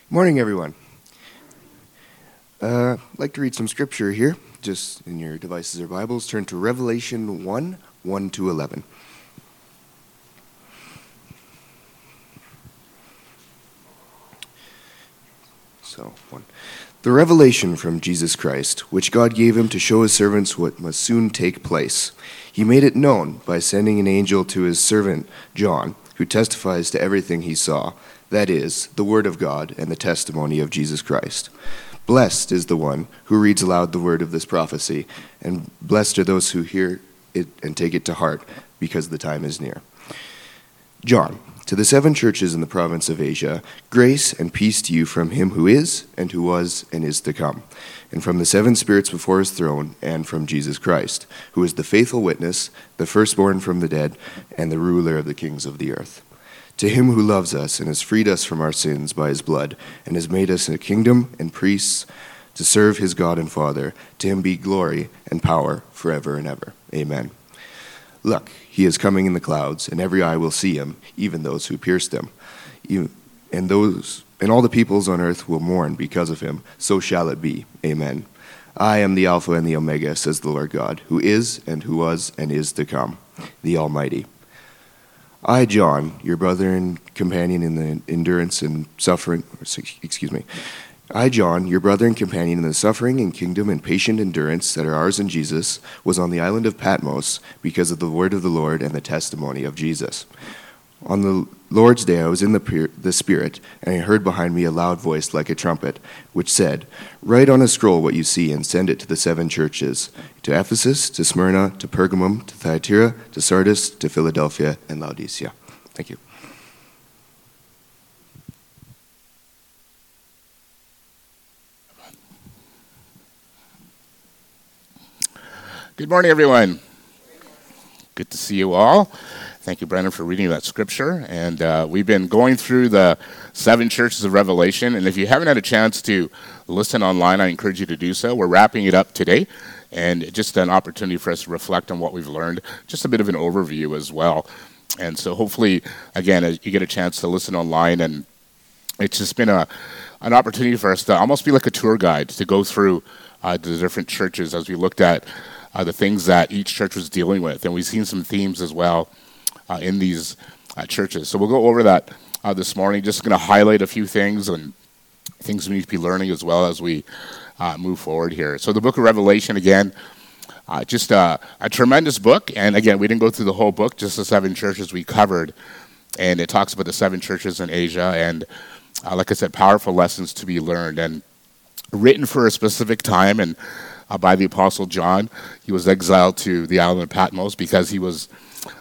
Morning, everyone. I'd like to read some scripture here, just in your devices or Bibles. Turn to Revelation 1 to 11. So, 1. The revelation from Jesus Christ, which God gave him to show his servants what must soon take place. He made it known by sending an angel to his servant John, who testifies to everything he saw, that is, the word of God and the testimony of Jesus Christ. Blessed is the one who reads aloud the word of this prophecy, and blessed are those who hear it and take it to heart, because the time is near. John, to the 7 churches in the province of Asia, grace and peace to you from him who is, and who was, and is to come, and from the 7 spirits before his throne, and from Jesus Christ, who is the faithful witness, the firstborn from the dead, and the ruler of the kings of the earth. To him who loves us and has freed us from our sins by his blood, and has made us a kingdom and priests to serve his God and Father, to him be glory and power forever and ever. Amen. Look, he is coming in the clouds, and every eye will see him, even those who pierced him. And all the peoples on earth will mourn because of him. So shall it be. Amen. I am the Alpha and the Omega, says the Lord God, who is, and who was, and is to come, the Almighty. I, John, your brother and companion in the endurance and suffering, I, John, your brother and companion in the suffering and kingdom and patient endurance that are ours in Jesus, was on the island of Patmos because of the word of the Lord and the testimony of Jesus. On the Lord's day I was in the Spirit, and I heard behind me a loud voice like a trumpet, which said, Write on a scroll what you see and send it to the 7 churches, to Ephesus, to Smyrna, to Pergamum, to Thyatira, to Sardis, to Philadelphia, and Laodicea. Thank you. Good morning, everyone. Good to see you all. Thank you, Brendan, for reading that scripture. And we've been going through the 7 churches of Revelation. And if you haven't had a chance to listen online, I encourage you to do so. We're wrapping it up today. And just an opportunity for us to reflect on what we've learned. Just a bit of an overview as well. And so hopefully, again, you get a chance to listen online. And it's just been an opportunity for us to almost be like a tour guide to go through the different churches as we looked at the things that each church was dealing with. And we've seen some themes as well in these churches. So we'll go over that this morning. Just going to highlight a few things and things we need to be learning as well as we move forward here. So the book of Revelation, again, just a tremendous book. And again, we didn't go through the whole book, just the 7 churches we covered. And it talks about the 7 churches in Asia. And like I said, powerful lessons to be learned. And written for a specific time and by the Apostle John. He was exiled to the island of Patmos because he was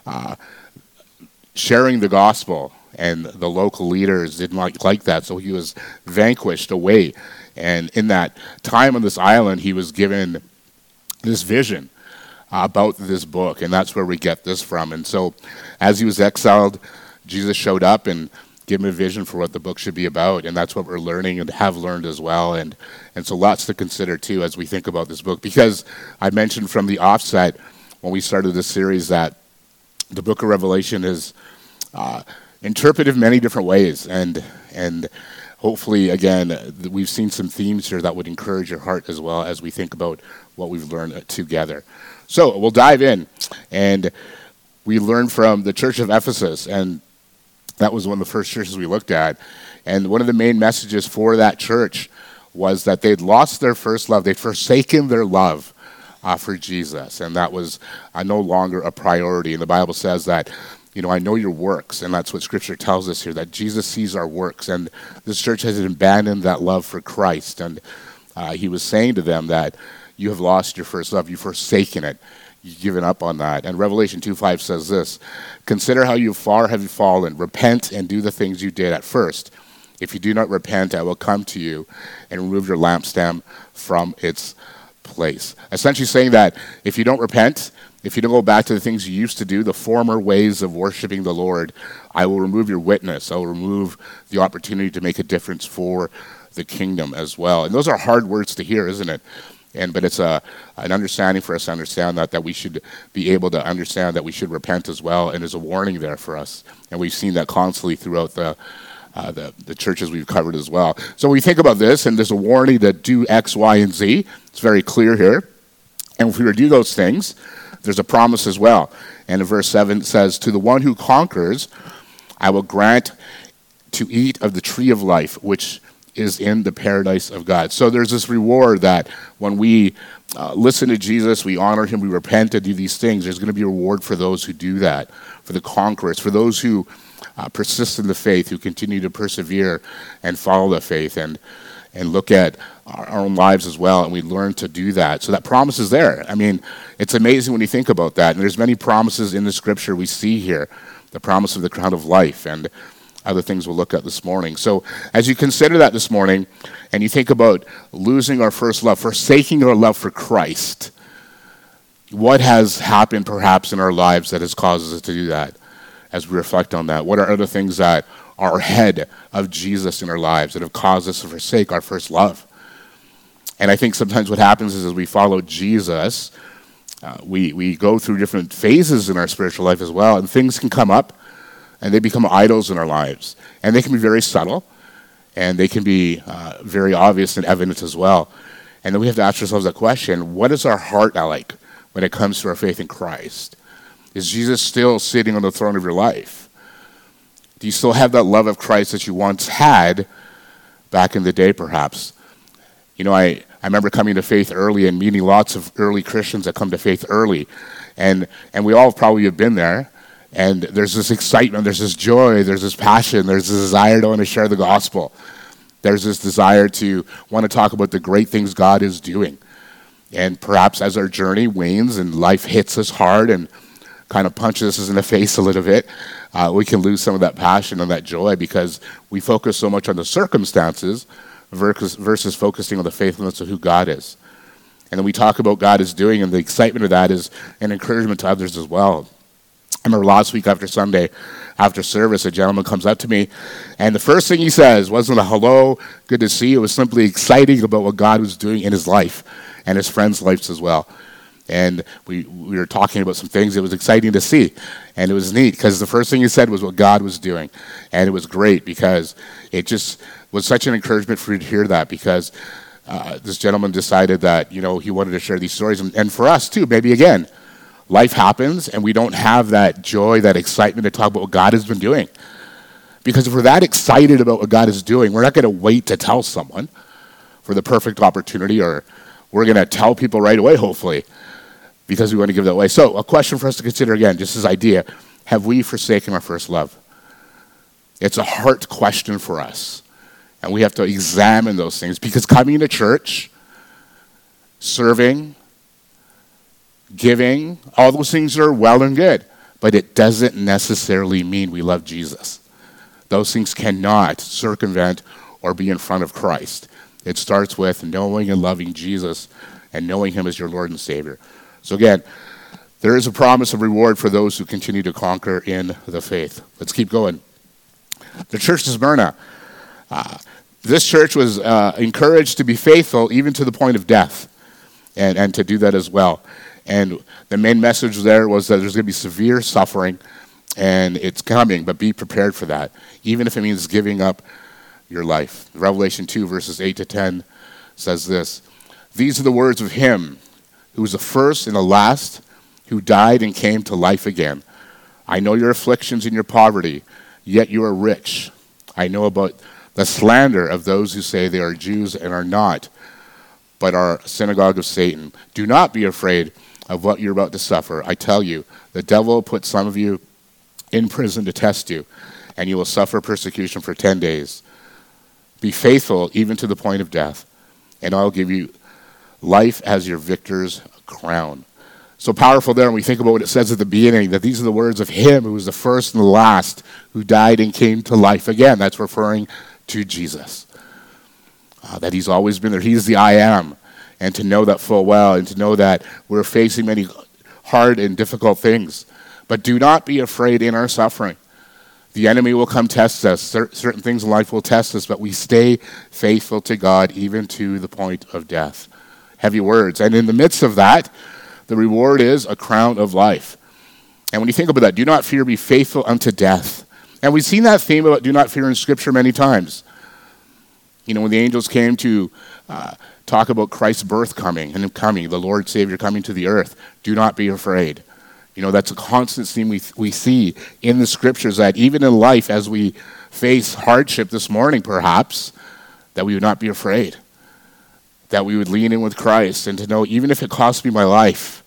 sharing the gospel, and the local leaders didn't like that, so he was vanquished away. And in that time on this island, he was given this vision about this book, and that's where we get this from. And so as he was exiled, Jesus showed up and gave him a vision for what the book should be about, and that's what we're learning and have learned as well. And so lots to consider, too, as we think about this book, because I mentioned from the offset when we started this series that the book of Revelation is interpreted many different ways, and hopefully, again, we've seen some themes here that would encourage your heart as well as we think about what we've learned together. So we'll dive in, and we learned from the Church of Ephesus, and that was one of the first churches we looked at. And one of the main messages for that church was that they'd lost their first love. They'd forsaken their love for Jesus, and that was no longer a priority. And the Bible says that, I know your works, and that's what Scripture tells us here, that Jesus sees our works. And this church has abandoned that love for Christ. And he was saying to them that you have lost your first love. You've forsaken it. You've given up on that. And Revelation 2:5 says this, Consider how far have you fallen. Repent and do the things you did at first. If you do not repent, I will come to you and remove your lampstand from its place. Essentially saying that if you don't repent, if you don't go back to the things you used to do, the former ways of worshiping the Lord, I will remove your witness. I will remove the opportunity to make a difference for the kingdom as well. And those are hard words to hear, isn't it? But it's an understanding for us to understand that we should be able to understand that we should repent as well, and there's a warning there for us. And we've seen that constantly throughout the the churches we've covered as well. So we think about this, and there's a warning that do X, Y, and Z. It's very clear here. And if we were to do those things, there's a promise as well. And in verse 7 it says, to the one who conquers, I will grant to eat of the tree of life, which is in the paradise of God. So there's this reward that when we listen to Jesus, we honor him, we repent and do these things, there's going to be a reward for those who do that, for the conquerors, for those who persist in the faith, who continue to persevere and follow the faith and look at our own lives as well, and we learn to do that. So that promise is there. I mean, it's amazing when you think about that. And there's many promises in the scripture we see here, the promise of the crown of life and other things we'll look at this morning. So as you consider that this morning, and you think about losing our first love, forsaking our love for Christ, what has happened perhaps in our lives that has caused us to do that? As we reflect on that, what are other things that are ahead of Jesus in our lives that have caused us to forsake our first love? And I think sometimes what happens is as we follow Jesus, we go through different phases in our spiritual life as well, and things can come up, and they become idols in our lives. And they can be very subtle, and they can be very obvious and evident as well. And then we have to ask ourselves that question, what is our heart like when it comes to our faith in Christ? Is Jesus still sitting on the throne of your life? Do you still have that love of Christ that you once had back in the day, perhaps? You know, I remember coming to faith early and meeting lots of early Christians that come to faith early. And we all probably have been there. And there's this excitement, there's this joy, there's this passion, there's this desire to want to share the gospel. There's this desire to want to talk about the great things God is doing. And perhaps as our journey wanes and life hits us hard and kind of punches us in the face a little bit, we can lose some of that passion and that joy because we focus so much on the circumstances versus focusing on the faithfulness of who God is. And then we talk about God is doing, and the excitement of that is an encouragement to others as well. I remember last week after Sunday, after service, a gentleman comes up to me, and the first thing he says wasn't a hello, good to see you. It was simply exciting about what God was doing in his life and his friends' lives as well. And we were talking about some things. It was exciting to see, and it was neat because the first thing he said was what God was doing, and it was great because it just was such an encouragement for you to hear that because this gentleman decided that, you know, he wanted to share these stories, and for us too, maybe again, life happens and we don't have that joy, that excitement to talk about what God has been doing. Because if we're that excited about what God is doing, we're not going to wait to tell someone for the perfect opportunity, or we're going to tell people right away, hopefully, because we want to give that away. So a question for us to consider again, just this idea, have we forsaken our first love? It's a heart question for us. And we have to examine those things because coming to church, serving, giving, all those things are well and good, but it doesn't necessarily mean we love Jesus. Those things cannot circumvent or be in front of Christ. It starts with knowing and loving Jesus and knowing him as your Lord and Savior. So again, there is a promise of reward for those who continue to conquer in the faith. Let's keep going. The church of Smyrna. This church was encouraged to be faithful even to the point of death and to do that as well. And the main message there was that there's going to be severe suffering, and it's coming, but be prepared for that, even if it means giving up your life. Revelation 2, verses 8 to 10 says this, "These are the words of him who was the first and the last, who died and came to life again. I know your afflictions and your poverty, yet you are rich. I know about the slander of those who say they are Jews and are not, but are a synagogue of Satan. Do not be afraid of what you're about to suffer. I tell you, the devil will put some of you in prison to test you, and you will suffer persecution for 10 days. Be faithful even to the point of death, and I'll give you life as your victor's crown." So powerful there when we think about what it says at the beginning, that these are the words of him who was the first and the last, who died and came to life again. That's referring to Jesus. That he's always been there. He's the I am. And to know that full well, and to know that we're facing many hard and difficult things. But do not be afraid in our suffering. The enemy will come test us. Certain things in life will test us, but we stay faithful to God even to the point of death. Heavy words. And in the midst of that, the reward is a crown of life. And when you think about that, do not fear, be faithful unto death, And we've seen that theme about do not fear in Scripture many times. You know, when the angels came to talk about Christ's birth coming, and him coming, the Lord Savior coming to the earth, do not be afraid. You know, that's a constant theme we see in the Scriptures, that even in life, as we face hardship this morning perhaps, that we would not be afraid. That we would lean in with Christ and to know, even if it costs me my life,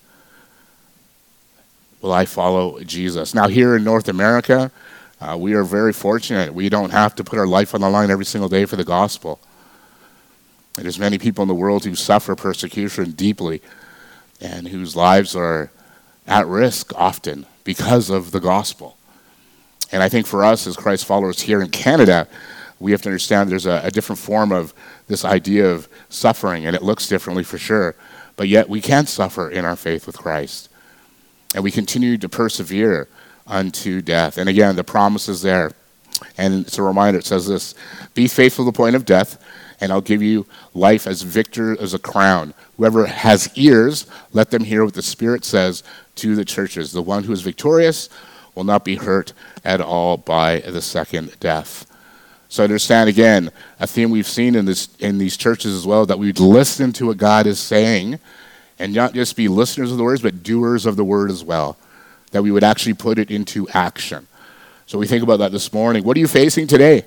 will I follow Jesus? Now here in North America, we are very fortunate. We don't have to put our life on the line every single day for the gospel. And there's many people in the world who suffer persecution deeply and whose lives are at risk often because of the gospel. And I think for us as Christ followers here in Canada, we have to understand there's a different form of this idea of suffering, and it looks differently for sure. But yet we can suffer in our faith with Christ. And we continue to persevere unto death. And again, the promise is there. And it's a reminder, it says this, be faithful to the point of death, and I'll give you life as victor as a crown. Whoever has ears, let them hear what the Spirit says to the churches. The one who is victorious will not be hurt at all by the second death. So understand, again, a theme we've seen in these churches as well, that we would listen to what God is saying, and not just be listeners of the words, but doers of the word as well, that we would actually put it into action. So we think about that this morning. What are you facing today?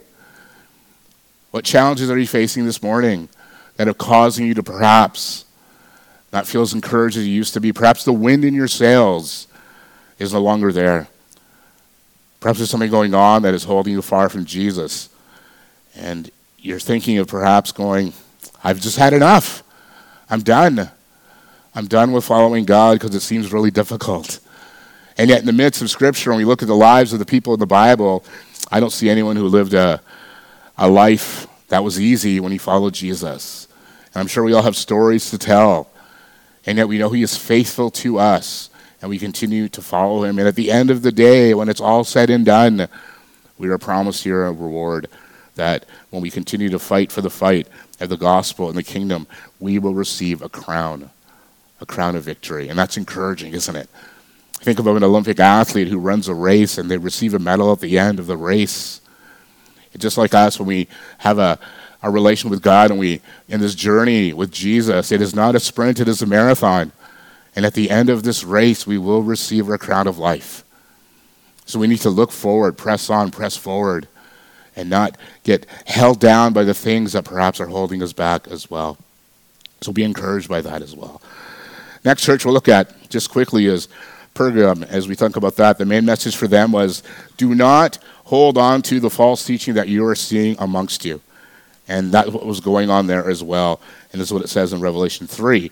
What challenges are you facing this morning that are causing you to perhaps not feel as encouraged as you used to be? Perhaps the wind in your sails is no longer there. Perhaps there's something going on that is holding you far from Jesus. And you're thinking of perhaps going, I've just had enough. I'm done. I'm done with following God because it seems really difficult. And yet in the midst of Scripture, when we look at the lives of the people in the Bible, I don't see anyone who lived a life that was easy when he followed Jesus. And I'm sure we all have stories to tell. And yet we know he is faithful to us, and we continue to follow him. And at the end of the day, when it's all said and done, we are promised here a reward, that when we continue to fight for the fight of the gospel and the kingdom, we will receive a crown of victory. And that's encouraging, isn't it? Think about an Olympic athlete who runs a race and they receive a medal at the end of the race. It's just like us when we have a relation with God and we, in this journey with Jesus, it is not a sprint, it is a marathon. And at the end of this race, we will receive our crown of life. So we need to look forward, press on, press forward, and not get held down by the things that perhaps are holding us back as well. So be encouraged by that as well. Next church we'll look at just quickly is Pergamum. As we think about that, the main message for them was, do not hold on to the false teaching that you are seeing amongst you. And that's what was going on there as well. And this is what it says in Revelation 3.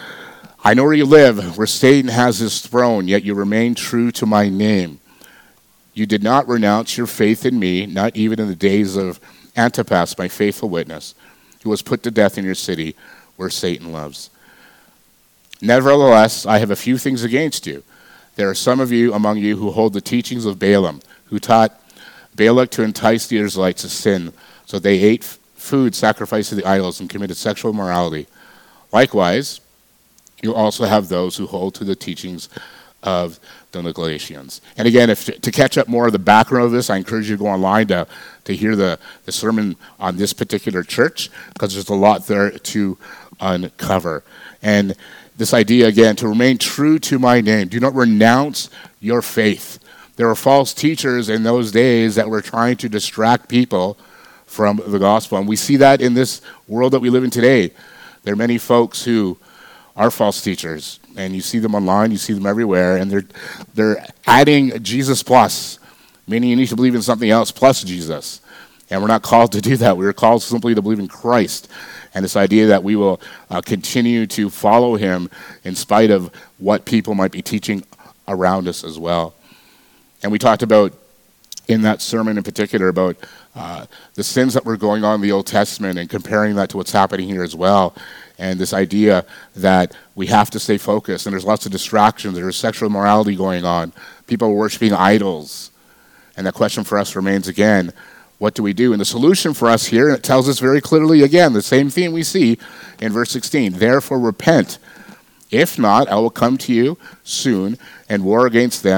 I know where you live, where Satan has his throne, yet you remain true to my name. You did not renounce your faith in me, not even in the days of Antipas, my faithful witness, who was put to death in your city where Satan lives. Nevertheless, I have a few things against you. There are some of you among you who hold the teachings of Balaam, who taught Balak to entice the Israelites to sin, so they ate food sacrificed to the idols and committed sexual immorality. Likewise, you also have those who hold to the teachings of the Nicolaitans. And again, to catch up more of the background of this, I encourage you to go online to hear the sermon on this particular church, because there's a lot there to uncover. And this idea, again, to remain true to my name. Do not renounce your faith. There were false teachers in those days that were trying to distract people from the gospel. And we see that in this world that we live in today. There are many folks who are false teachers, and you see them online, you see them everywhere, and they're adding Jesus plus, meaning you need to believe in something else plus Jesus. And we're not called to do that. We're called simply to believe in Christ. And this idea that we will continue to follow him in spite of what people might be teaching around us as well. And we talked about, in that sermon in particular, about the sins that were going on in the Old Testament and comparing that to what's happening here as well. And this idea that we have to stay focused. And there's lots of distractions. There's sexual immorality going on. People are worshiping idols. And the question for us remains again, what do we do? And the solution for us here, and it tells us very clearly again, the same theme we see in verse 16. Therefore repent. If not, I will come to you soon and war against them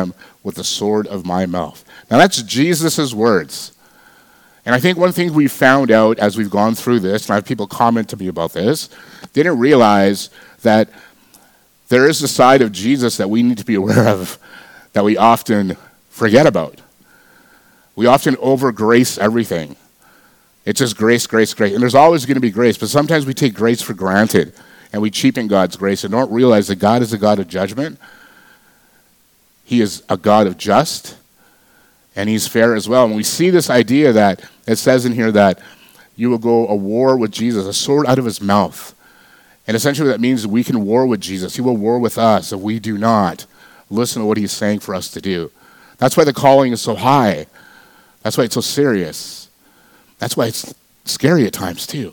with the sword of my mouth. Now that's Jesus' words. And I think one thing we found out as we've gone through this, and I have people comment to me about this, didn't realize that there is a side of Jesus that we need to be aware of that we often forget about. We often over-grace everything. It's just grace, grace, grace. And there's always going to be grace, but sometimes we take grace for granted and we cheapen God's grace and don't realize that God is a God of judgment. He is a God of just, and he's fair as well. And we see this idea that it says in here that you will go a war with Jesus, a sword out of his mouth. And essentially that means we can war with Jesus. He will war with us if we do not listen to what he's saying for us to do. That's why the calling is so high. That's why it's so serious. That's why it's scary at times too.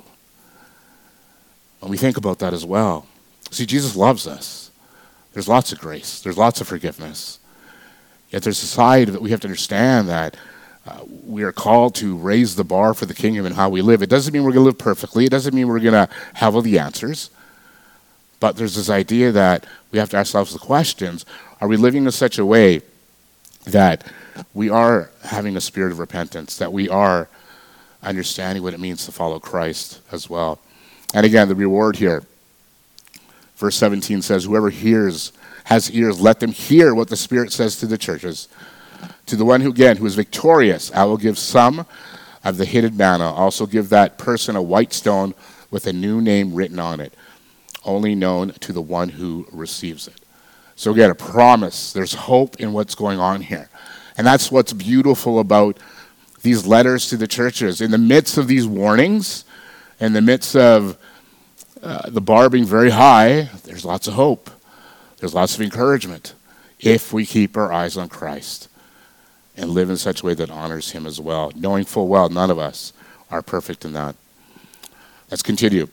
When we think about that as well. See, Jesus loves us. There's lots of grace. There's lots of forgiveness. Yet there's a side that we have to understand that we are called to raise the bar for the kingdom and how we live. It doesn't mean we're going to live perfectly. It doesn't mean we're going to have all the answers. But there's this idea that we have to ask ourselves the questions. Are we living in such a way that we are having a spirit of repentance, that we are understanding what it means to follow Christ as well? And again, the reward here. Verse 17 says, whoever has ears, let them hear what the Spirit says to the churches. To the one who is victorious, I will give some of the hidden manna. Also give that person a white stone with a new name written on it, only known to the one who receives it. So again, a promise. There's hope in what's going on here. And that's what's beautiful about these letters to the churches. In the midst of these warnings, in the midst of the bar being very high, there's lots of hope. There's lots of encouragement if we keep our eyes on Christ and live in such a way that honors him as well, knowing full well none of us are perfect in that. Let's continue.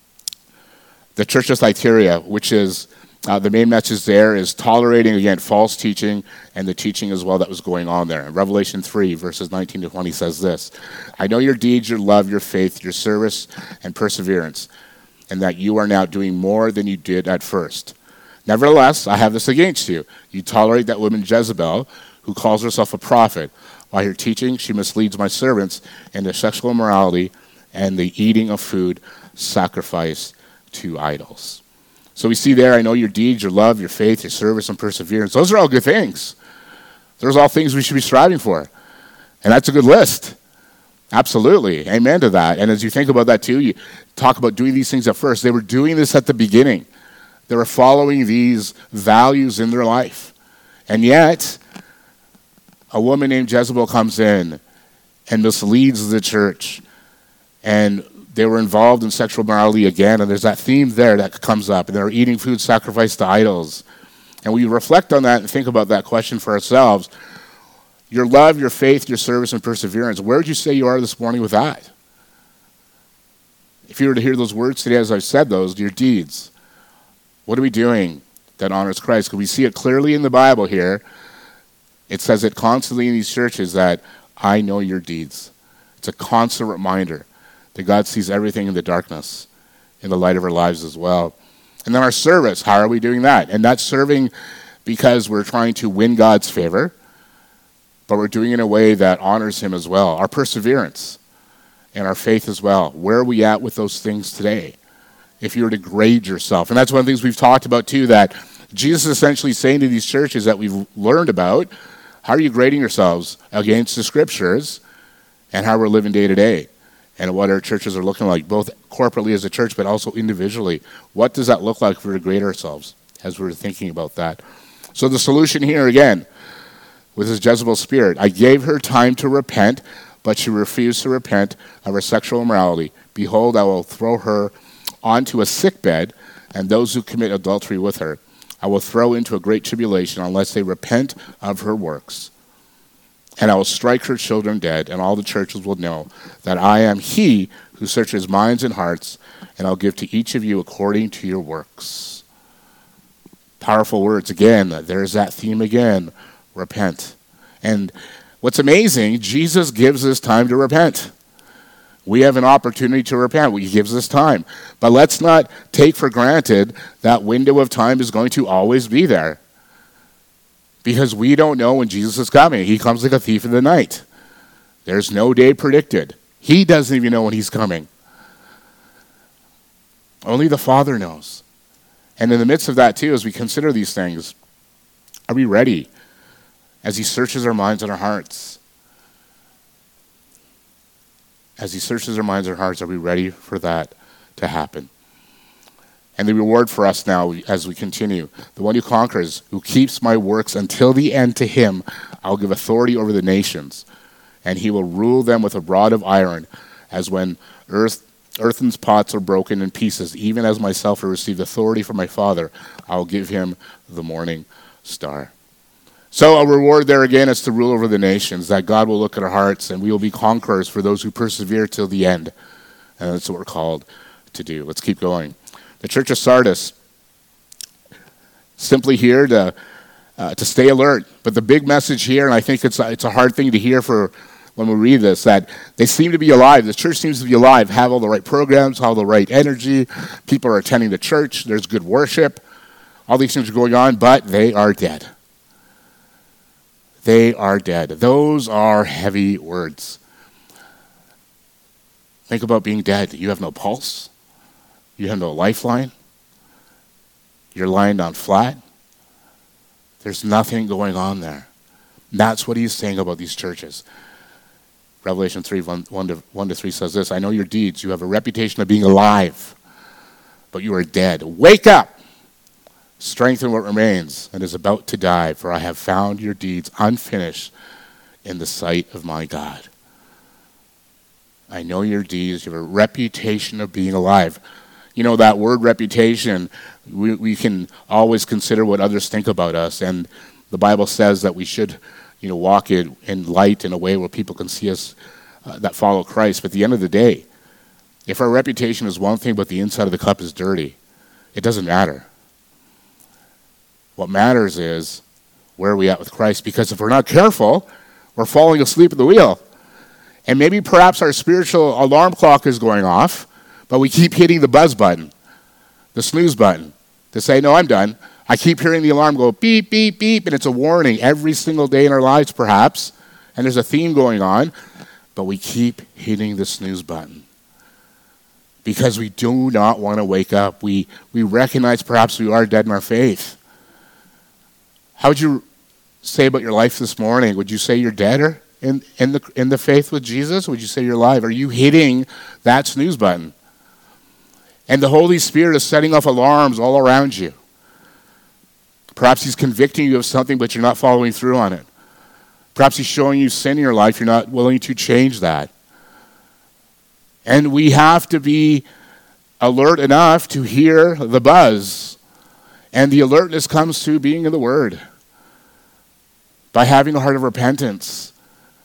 The church of Thyatira, which is the main message there, is tolerating, again, false teaching and the teaching as well that was going on there. In Revelation 3, verses 19 to 20 says this, I know your deeds, your love, your faith, your service, and perseverance, and that you are now doing more than you did at first. Nevertheless, I have this against you. You tolerate that woman Jezebel, who calls herself a prophet. By her teaching, she misleads my servants into sexual immorality and the eating of food sacrificed to idols. So we see there, I know your deeds, your love, your faith, your service, and perseverance. Those are all good things. Those are all things we should be striving for. And that's a good list. Absolutely. Amen to that. And as you think about that too, you talk about doing these things at first. They were doing this at the beginning. They were following these values in their life. And yet, a woman named Jezebel comes in and misleads the church. And they were involved in sexual morality again. And there's that theme there that comes up. And they're eating food sacrificed to idols. And we reflect on that and think about that question for ourselves. Your love, your faith, your service, and perseverance. Where would you say you are this morning with that? If you were to hear those words today as I said those, your deeds. What are we doing that honors Christ? Because we see it clearly in the Bible here. It says it constantly in these churches that I know your deeds. It's a constant reminder that God sees everything in the darkness, in the light of our lives as well. And then our service, how are we doing that? And that's serving because we're trying to win God's favor, but we're doing it in a way that honors him as well. Our perseverance and our faith as well. Where are we at with those things today? If you were to grade yourself. And that's one of the things we've talked about too, that Jesus is essentially saying to these churches that we've learned about, how are you grading yourselves against the scriptures and how we're living day to day and what our churches are looking like, both corporately as a church, but also individually. What does that look like if we were to grade ourselves as we're thinking about that? So the solution here again, with this Jezebel spirit, I gave her time to repent, but she refused to repent of her sexual immorality. Behold, I will throw her onto a sickbed, and those who commit adultery with her I will throw into a great tribulation unless they repent of her works. And I will strike her children dead, and all the churches will know that I am he who searches minds and hearts, and I'll give to each of you according to your works. Powerful words again. There's that theme again. Repent. And what's amazing, Jesus gives us time to repent. We have an opportunity to repent. He gives us time. But let's not take for granted that window of time is going to always be there. Because we don't know when Jesus is coming. He comes like a thief in the night. There's no day predicted. He doesn't even know when he's coming. Only the Father knows. And in the midst of that, too, as we consider these things, are we ready as he searches our minds and our hearts? As he searches our minds and our hearts, are we ready for that to happen? And the reward for us now as we continue, the one who conquers, who keeps my works until the end, to him I'll give authority over the nations, and he will rule them with a rod of iron, as when earthen pots are broken in pieces, even as myself have received authority from my Father, I'll give him the morning star. So a reward there again is to rule over the nations, that God will look at our hearts and we will be conquerors for those who persevere till the end. And that's what we're called to do. Let's keep going. The Church of Sardis, simply here to stay alert. But the big message here, and I think it's a hard thing to hear for when we read this, that they seem to be alive. The church seems to be alive, have all the right programs, have all the right energy. People are attending the church. There's good worship. All these things are going on, but they are dead. They are dead. Those are heavy words. Think about being dead. You have no pulse. You have no lifeline. You're lying down flat. There's nothing going on there. That's what he's saying about these churches. Revelation 3, 1-3 says this, I know your deeds. You have a reputation of being alive, but you are dead. Wake up! Strengthen what remains and is about to die, for I have found your deeds unfinished in the sight of my God. I know your deeds. You have a reputation of being alive. You know, that word reputation, we can always consider what others think about us, and the Bible says that we should walk in light in a way where people can see us that follow Christ. But at the end of the day, if our reputation is one thing but the inside of the cup is dirty, it doesn't matter. What matters is where are we at with Christ? Because if we're not careful, we're falling asleep at the wheel. And maybe perhaps our spiritual alarm clock is going off, but we keep hitting the buzz button, the snooze button, to say, no, I'm done. I keep hearing the alarm go beep, beep, beep, and it's a warning every single day in our lives perhaps, and there's a theme going on, but we keep hitting the snooze button because we do not want to wake up. We recognize perhaps we are dead in our faith. How would you say about your life this morning? Would you say you're dead in the faith with Jesus? Would you say you're alive? Are you hitting that snooze button? And the Holy Spirit is setting off alarms all around you. Perhaps he's convicting you of something, but you're not following through on it. Perhaps he's showing you sin in your life. You're not willing to change that. And we have to be alert enough to hear the buzz. And the alertness comes to being in the Word, by having a heart of repentance,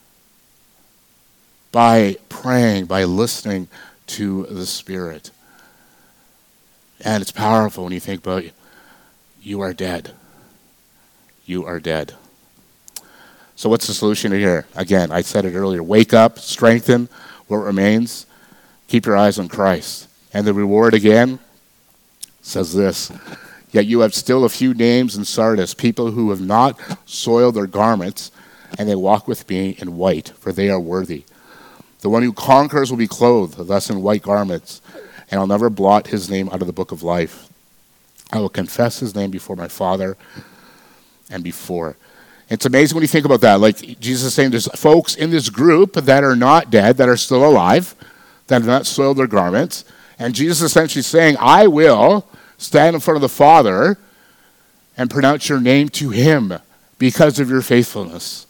by praying, by listening to the Spirit. And it's powerful when you think about it. You are dead. You are dead. So what's the solution here? Again, I said it earlier. Wake up, strengthen what remains. Keep your eyes on Christ. And the reward again says this. Yet you have still a few names in Sardis, people who have not soiled their garments, and they walk with me in white, for they are worthy. The one who conquers will be clothed, thus in white garments, and I'll never blot his name out of the book of life. I will confess his name before my Father and before. It's amazing when you think about that. Like Jesus is saying, there's folks in this group that are not dead, that are still alive, that have not soiled their garments. And Jesus is essentially saying, I will stand in front of the Father and pronounce your name to him because of your faithfulness.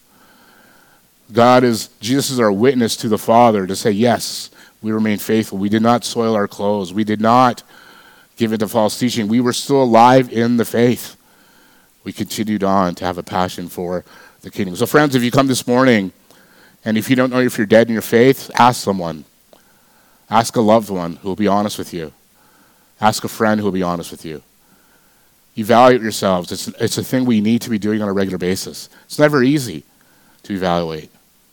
Jesus is our witness to the Father to say, yes, we remain faithful. We did not soil our clothes. We did not give it to false teaching. We were still alive in the faith. We continued on to have a passion for the kingdom. So friends, if you come this morning, and if you don't know if you're dead in your faith, ask someone. Ask a loved one who will be honest with you. Ask a friend who will be honest with you. Evaluate yourselves. It's a thing we need to be doing on a regular basis. It's never easy to evaluate.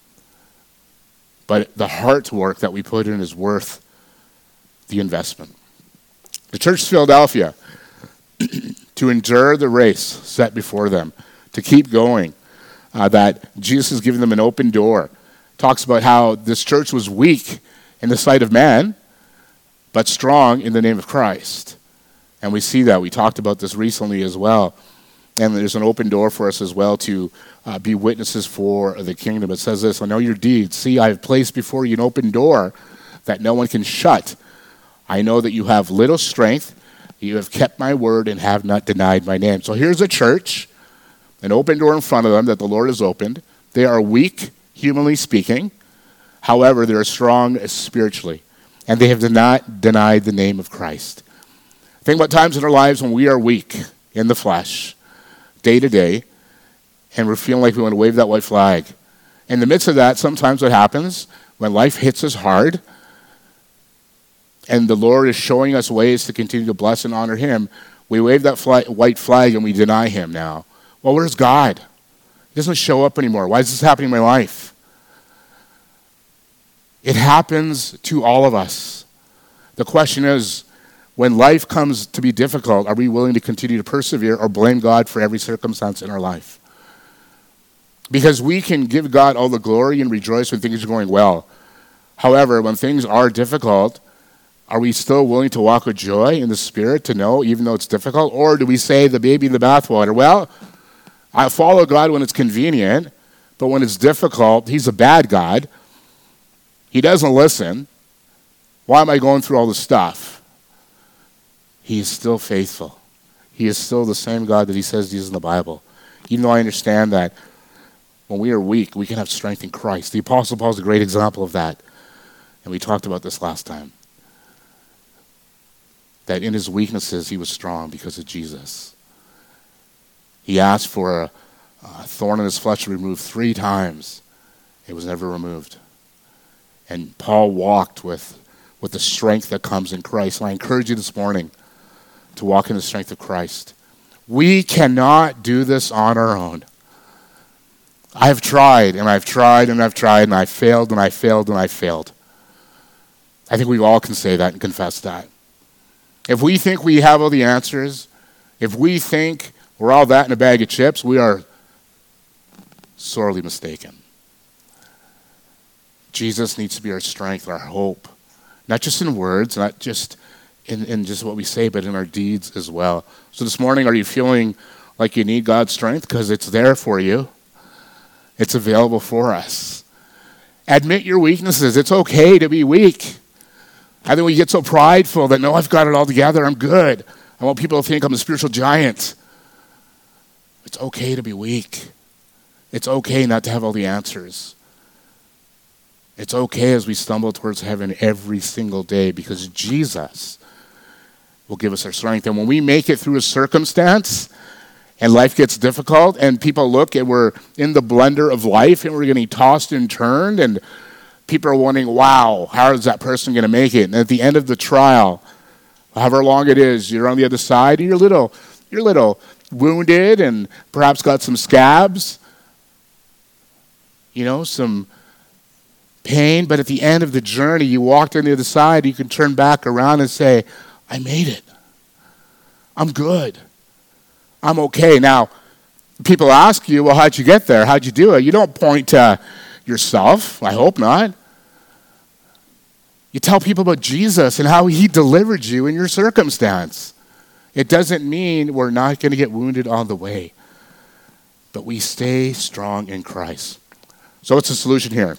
But the heart work that we put in is worth the investment. The Church of Philadelphia, to endure the race set before them, to keep going, that Jesus has given them an open door. Talks about how this church was weak in the sight of man, but strong in the name of Christ. And we see that. We talked about this recently as well. And there's an open door for us as well to be witnesses for the kingdom. It says this, I know your deeds. See, I have placed before you an open door that no one can shut. I know that you have little strength. You have kept my word and have not denied my name. So here's a church, an open door in front of them that the Lord has opened. They are weak, humanly speaking. However, they are strong spiritually. And they have not denied the name of Christ. Think about times in our lives when we are weak in the flesh, day to day, and we're feeling like we want to wave that white flag. In the midst of that, sometimes what happens, when life hits us hard, and the Lord is showing us ways to continue to bless and honor him, we wave that white flag and we deny him now. Well, where's God? He doesn't show up anymore. Why is this happening in my life? It happens to all of us. The question is, when life comes to be difficult, are we willing to continue to persevere or blame God for every circumstance in our life? Because we can give God all the glory and rejoice when things are going well. However, when things are difficult, are we still willing to walk with joy in the Spirit to know, even though it's difficult? Or do we say the baby in the bathwater? Well, I follow God when it's convenient, but when it's difficult, he's a bad God. He doesn't listen. Why am I going through all this stuff? He is still faithful. He is still the same God that he says he is in the Bible. Even though I understand that when we are weak, we can have strength in Christ. The Apostle Paul is a great example of that. And we talked about this last time. That in his weaknesses, he was strong because of Jesus. He asked for a thorn in his flesh to be removed 3 times. It was never removed. And Paul walked with the strength that comes in Christ. And I encourage you this morning to walk in the strength of Christ. We cannot do this on our own. I've tried, and I've tried, and I've tried, and I've failed, and I failed, and I failed. I think we all can say that and confess that. If we think we have all the answers, if we think we're all that in a bag of chips, we are sorely mistaken. Jesus needs to be our strength, our hope, not just in words, not just in just what we say, but in our deeds as well. So this morning, are you feeling like you need God's strength? Because it's there for you. It's available for us. Admit your weaknesses. It's okay to be weak. I think we get so prideful that, no, I've got it all together. I'm good. I want people to think I'm a spiritual giant. It's okay to be weak. It's okay not to have all the answers. It's okay as we stumble towards heaven every single day because Jesus will give us our strength. And when we make it through a circumstance and life gets difficult and people look and we're in the blender of life and we're getting tossed and turned and people are wondering, wow, how is that person going to make it? And at the end of the trial, however long it is, you're on the other side and you're a little wounded and perhaps got some scabs, some pain. But at the end of the journey, you walked on the other side, you can turn back around and say, I made it. I'm good. I'm okay. Now, people ask you, well, how'd you get there? How'd you do it? You don't point to yourself. I hope not. You tell people about Jesus and how he delivered you in your circumstance. It doesn't mean we're not going to get wounded on the way, but we stay strong in Christ. So what's the solution here?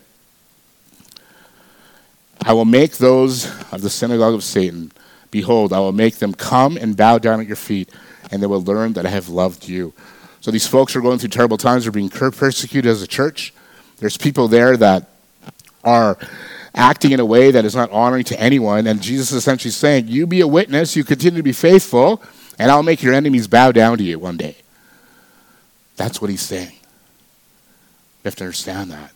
I will make those of the synagogue of Satan, behold, I will make them come and bow down at your feet, and they will learn that I have loved you. So these folks are going through terrible times. They're being persecuted as a church. There's people there that are acting in a way that is not honoring to anyone. And Jesus is essentially saying, you be a witness, you continue to be faithful, and I'll make your enemies bow down to you one day. That's what he's saying. You have to understand that.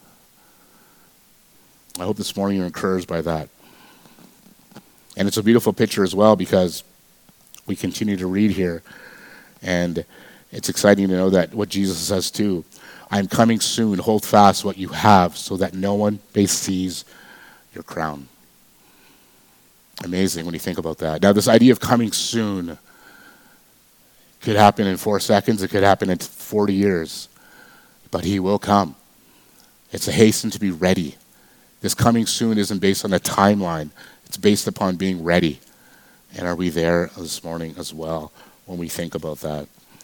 I hope this morning you're encouraged by that. And it's a beautiful picture as well because we continue to read here. And it's exciting to know that what Jesus says too, I am coming soon. Hold fast what you have so that no one may seize your crown. Amazing when you think about that. Now, this idea of coming soon, It could happen in 4 seconds. It could happen in 40 years. But he will come. It's a hasten to be ready. This coming soon isn't based on a timeline. It's based upon being ready. And are we there this morning as well when we think about that?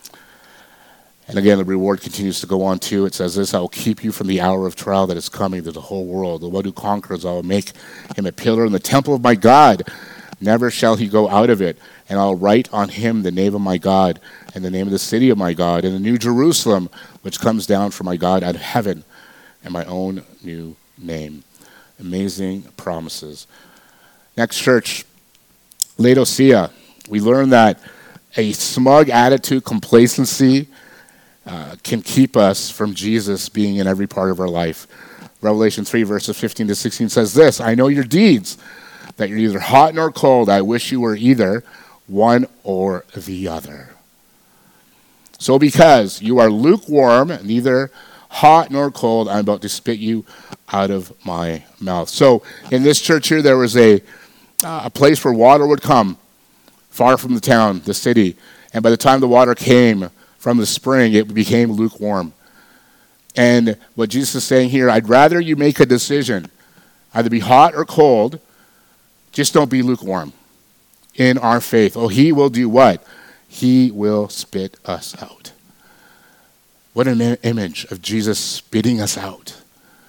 And again, the reward continues to go on too. It says this, I will keep you from the hour of trial that is coming to the whole world. The one who conquers, I will make him a pillar in the temple of my God. Never shall he go out of it. And I'll write on him the name of my God and the name of the city of my God and the new Jerusalem, which comes down from my God out of heaven, and my own new name. Amazing promises. Next church, Laodicea. We learn that a smug attitude, complacency, can keep us from Jesus being in every part of our life. Revelation 3, verses 15 to 16 says this, I know your deeds, that you're neither hot nor cold. I wish you were either one or the other. So because you are lukewarm, neither hot nor cold, I'm about to spit you out of my mouth. So in this church here, there was a place where water would come far from the town, the city. And by the time the water came from the spring, it became lukewarm. And what Jesus is saying here, I'd rather you make a decision, either be hot or cold, just don't be lukewarm in our faith. Oh, he will do what? He will spit us out. What an image of Jesus spitting us out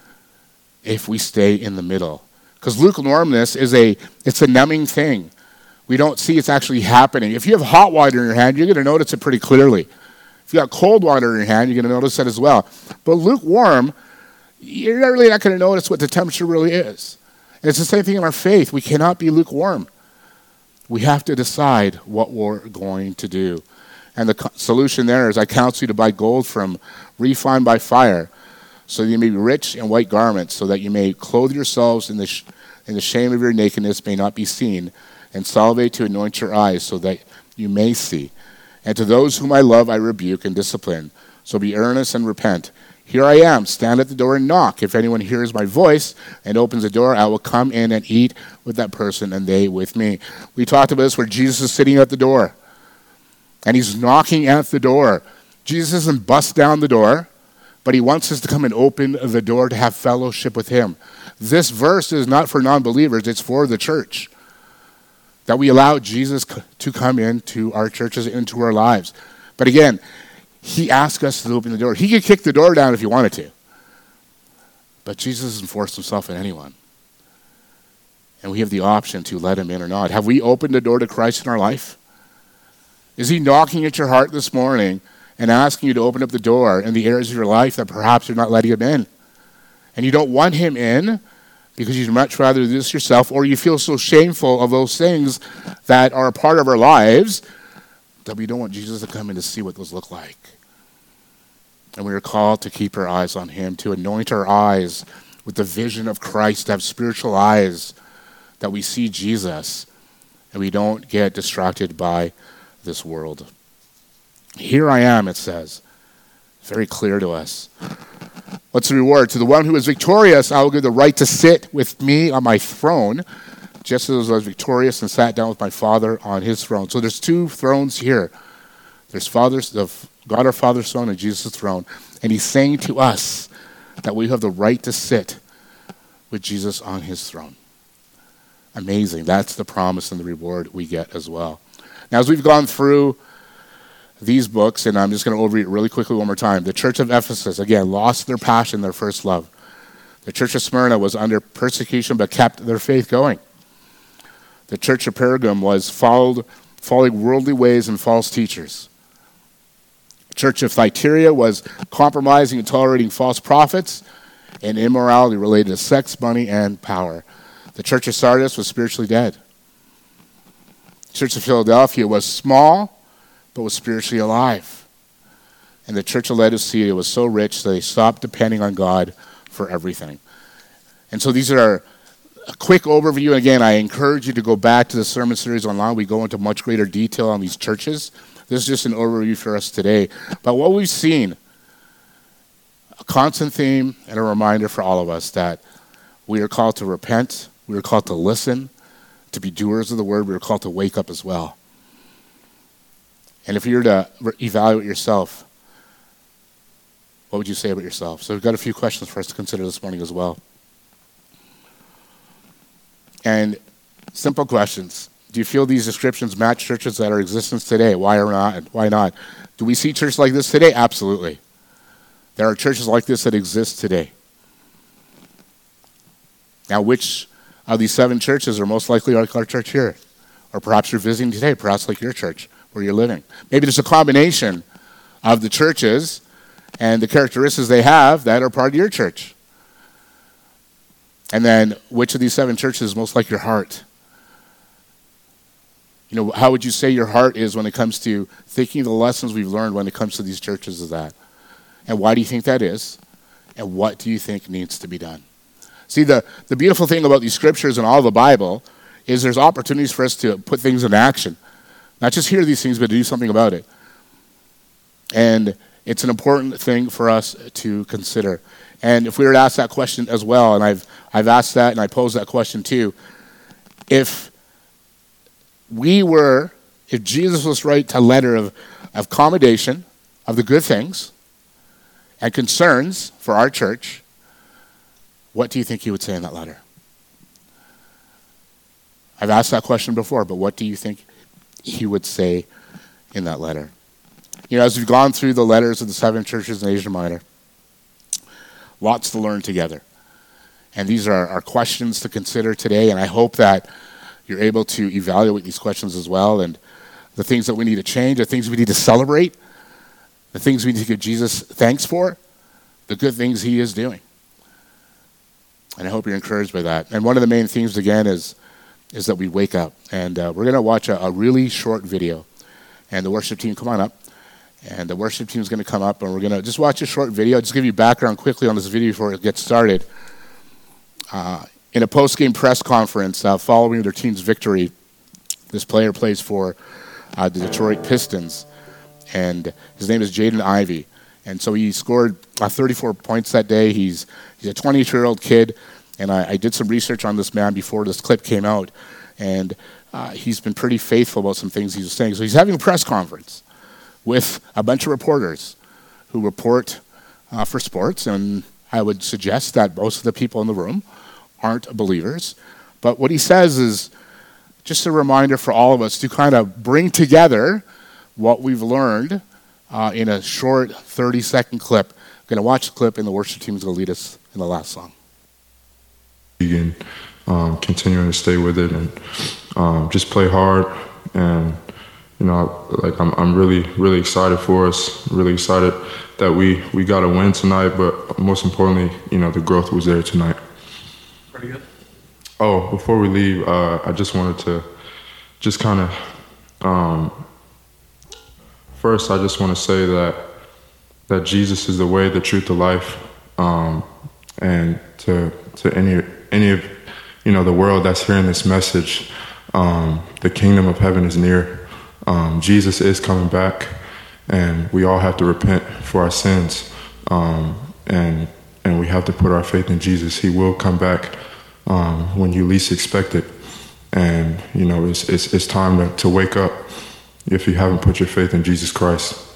if we stay in the middle. Because lukewarmness it's a numbing thing. We don't see it's actually happening. If you have hot water in your hand, you're going to notice it pretty clearly. If you got cold water in your hand, you're going to notice that as well. But lukewarm, you're really not going to notice what the temperature really is. And it's the same thing in our faith. We cannot be lukewarm. We have to decide what we're going to do. And the solution there is I counsel you to buy gold from refined by fire, so that you may be rich in white garments, so that you may clothe yourselves in the shame of your nakedness may not be seen, and salve to anoint your eyes, so that you may see. And to those whom I love I rebuke and discipline. So be earnest and repent. Here I am, stand at the door and knock. If anyone hears my voice and opens the door, I will come in and eat with that person and they with me. We talked about this where Jesus is sitting at the door. And he's knocking at the door. Jesus doesn't bust down the door, but he wants us to come and open the door to have fellowship with him. This verse is not for non-believers, it's for the church. That we allow Jesus to come into our churches, into our lives. But again, he asked us to open the door. He could kick the door down if he wanted to. But Jesus doesn't force himself on anyone. And we have the option to let him in or not. Have we opened the door to Christ in our life? Is he knocking at your heart this morning and asking you to open up the door in the areas of your life that perhaps you're not letting him in? And you don't want him in because you'd much rather do this yourself, or you feel so shameful of those things that are a part of our lives that we don't want Jesus to come in to see what those look like. And we are called to keep our eyes on him, to anoint our eyes with the vision of Christ, to have spiritual eyes that we see Jesus and we don't get distracted by this world. Here I am, it says. Very clear to us. What's the reward? To the one who is victorious, I will give the right to sit with me on my throne, just as I was victorious and sat down with my Father on his throne. So there's two thrones here. There's God our Father's throne and Jesus' throne. And he's saying to us that we have the right to sit with Jesus on his throne. Amazing. That's the promise and the reward we get as well. Now, as we've gone through these books, and I'm just going to overread it really quickly one more time. The church of Ephesus, again, lost their passion, their first love. The church of Smyrna was under persecution but kept their faith going. The church of Pergamum was following worldly ways and false teachers. The church of Thyatira was compromising and tolerating false prophets and immorality related to sex, money, and power. The church of Sardis was spiritually dead. The church of Philadelphia was small but was spiritually alive. And the church of Laodicea was so rich that they stopped depending on God for everything. And so these are a quick overview. And again, I encourage you to go back to the sermon series online. We go into much greater detail on these churches. This is just an overview for us today. But what we've seen, a constant theme and a reminder for all of us that we are called to repent, we are called to listen, to be doers of the word, we are called to wake up as well. And if you were to evaluate yourself, what would you say about yourself? So we've got a few questions for us to consider this morning as well. And simple questions. Do you feel these descriptions match churches that are in existence today? Why or not? Why not? Do we see churches like this today? Absolutely. There are churches like this that exist today. Now, which of these 7 churches are most likely like our church here? Or perhaps you're visiting today, perhaps like your church where you're living. Maybe there's a combination of the churches and the characteristics they have that are part of your church. And then, which of these 7 churches is most like your heart? You know, how would you say your heart is when it comes to thinking of the lessons we've learned when it comes to these churches of that? And why do you think that is? And what do you think needs to be done? See, the beautiful thing about these scriptures and all the Bible is there's opportunities for us to put things in action. Not just hear these things, but to do something about it. And it's an important thing for us to consider. And if we were to ask that question as well, and I've asked that and I posed that question too, if Jesus was write a letter of commendation of the good things and concerns for our church, what do you think he would say in that letter? I've asked that question before, but what do you think he would say in that letter? You know, as we've gone through the letters of the 7 churches in Asia Minor, lots to learn together. And these are our questions to consider today, and I hope that you're able to evaluate these questions as well, and the things that we need to change, the things we need to celebrate, the things we need to give Jesus thanks for, the good things he is doing. And I hope you're encouraged by that. And one of the main themes, again, is that we wake up. And we're going to watch a really short video. And the worship team, come on up. And the worship team is going to come up, and we're going to just watch a short video. I'll just give you background quickly on this video before it gets started. In a post-game press conference following their team's victory, this player plays for the Detroit Pistons, and his name is Jaden Ivey. And so he scored 34 points that day. He's a 22-year-old kid, and I did some research on this man before this clip came out, and he's been pretty faithful about some things he was saying. So he's having a press conference with a bunch of reporters who report for sports, and I would suggest that most of the people in the room aren't believers. But what he says is just a reminder for all of us to kind of bring together what we've learned in a short 30-second clip. We're going to watch the clip, and the worship team is going to lead us in the last song. And continuing to stay with it and just play hard. And, you know, like I'm really, really excited for us, really excited that we got a win tonight, but most importantly, you know, the growth was there tonight. Pretty good. Oh, before we leave, I just wanted to just kind of, first, I just want to say that Jesus is the way, the truth, the life, and to any of, you know, the world that's hearing this message, the kingdom of heaven is near. Jesus is coming back, and we all have to repent for our sins, and we have to put our faith in Jesus. He will come back when you least expect it, and you know it's time to wake up if you haven't put your faith in Jesus Christ.